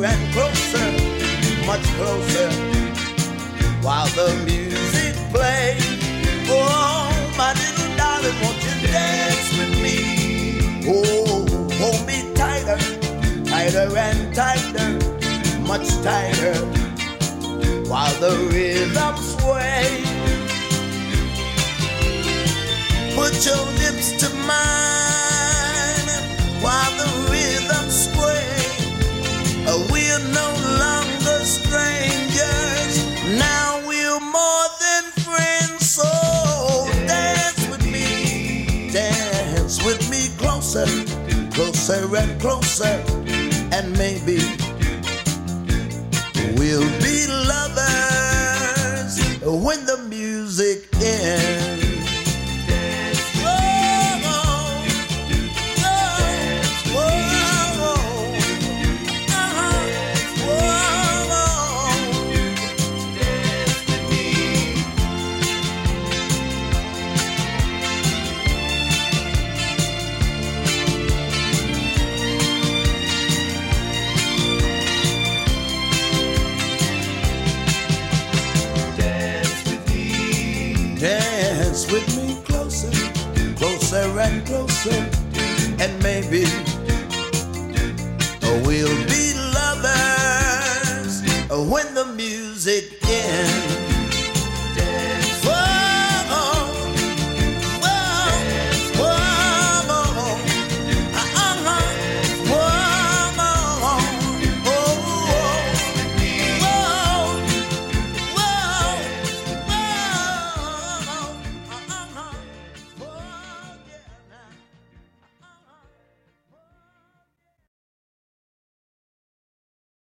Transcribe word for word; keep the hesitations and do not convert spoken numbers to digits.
and closer, much closer, while the music plays. Oh, my little darling, won't you dance with me? Oh, hold me tighter, tighter and tighter, much tighter, while the rhythm sways. Put your lips to mine while the rhythm sways. We're no longer strangers, now we're more than friends. So dance with me, dance with me closer, closer and closer, and maybe we'll be lovers when the music ends. Dance with me closer, closer and closer, and maybe